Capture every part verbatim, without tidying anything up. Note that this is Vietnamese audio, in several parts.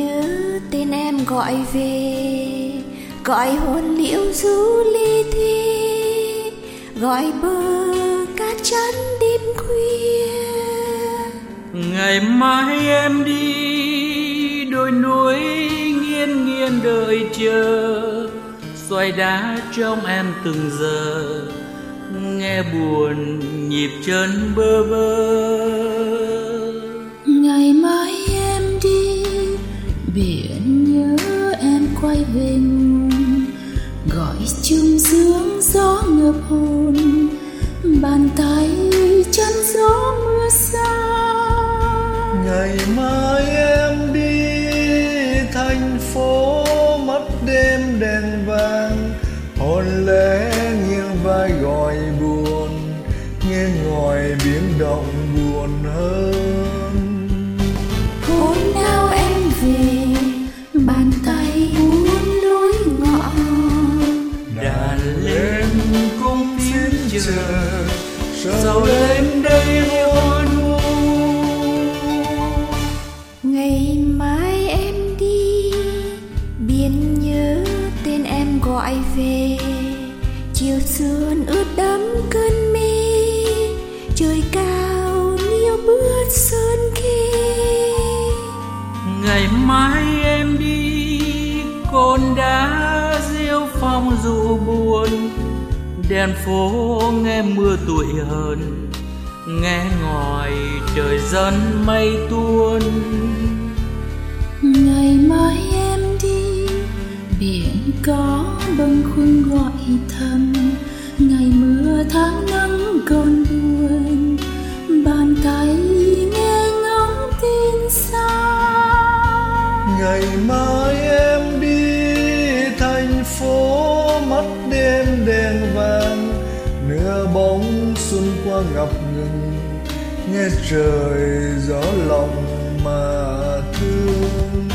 nhớ tên em gọi về, gọi hồn liễu du ly thi, gọi bờ cát trắng đêm khuya. Ngày mai em đi đôi núi nghiêng nghiêng đợi chờ, xoay đá trong em từng giờ, nghe buồn nhịp chân bơ vơ. Ngày mai em đi biển nhớ em quay về nguồn, gọi chung sương gió ngập hồn, bàn tay chân gió mưa xa. Ngày mai em đi thành phố mắt đêm đèn vàng, hồn lẽ nghiêng vai gọi buồn, nghe ngòi biến động buồn hơn. Hôm nào em về bàn tay buông lối ngõ, đàn lên cung phiên chờ, sao đêm đây hoan hô. Ngày mai em đi biển nhớ tên em gọi về, chiều sương ướt đẫm cơn mê, trời cao níu bước sơn khê. Ngày mai em đi cồn đá rêu phong dụ buồn, đèn phố nghe mưa tuổi hờn, nghe ngòi trời dần mây tuôn. Ngày mai em đi biển có bâng khuâng gọi thầm, ngày mưa tháng nắng còn buồn, bàn tay nghe ngóng tin xa. Ngày mai em đi thành phố mắt đêm đèn vàng, nửa bóng xuân qua ngập ngừng, nghe trời gió lòng mà thương.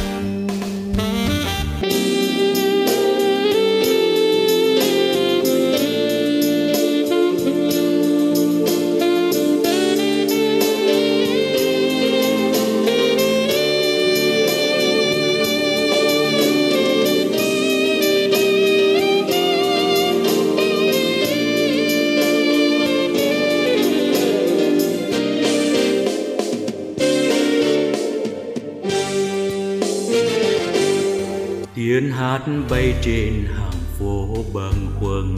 Tiếng hát bay trên hàng phố bâng khuâng,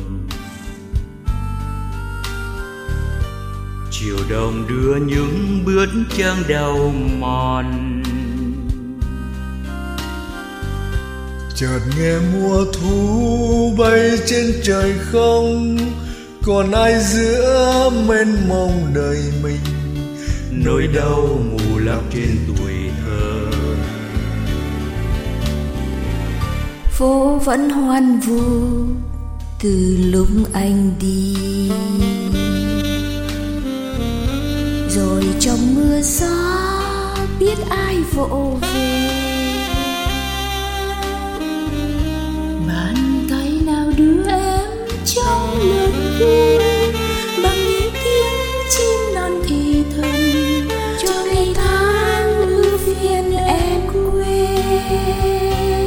chiều đông đưa những bước chân đầu mòn. Chợt nghe mùa thu bay trên trời không, còn ai giữa mênh mông đời mình, nỗi đau mù lấp trên tuổi thơ. Phố vẫn hoan vu từ lúc anh đi, rồi trong mưa gió biết ai vỗ về. Bàn tay nào đưa em trong lượt vui, bằng những tiếng chim non thì thầm, cho ngày tháng ưu phiền em quên.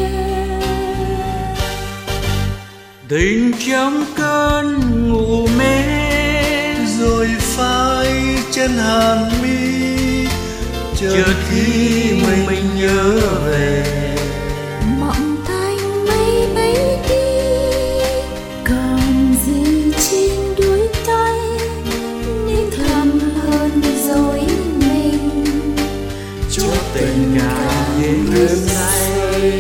Tình trong cơn ngủ mê, rồi phai trên hàn mi, chợt khi mình, mình nhớ về. Mộng thanh mây bay đi, còn gì trên đuôi tay, nên thầm hơn dối mình, cho tình càng thêm say.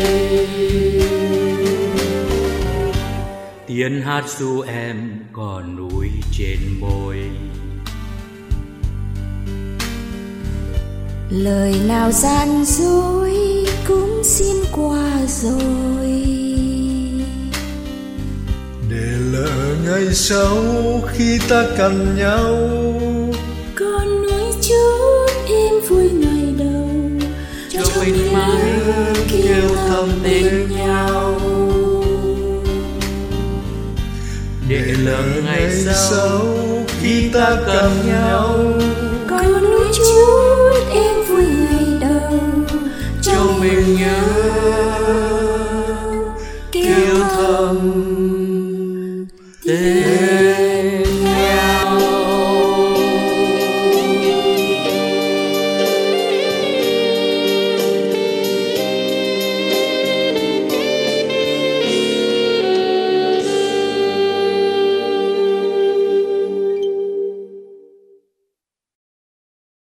Tiếng hát ru em còn núi trên môi, lời nào gian dối cũng xin qua rồi. Để lỡ ngày sau khi ta cần nhau, còn nói chút em vui ngày đầu, cho mình mãi kêu thầm tên nhau. Để lỡ ngày sau khi ta cần nhau, còn nói chút em vui ngày đầu, cho mình nhớ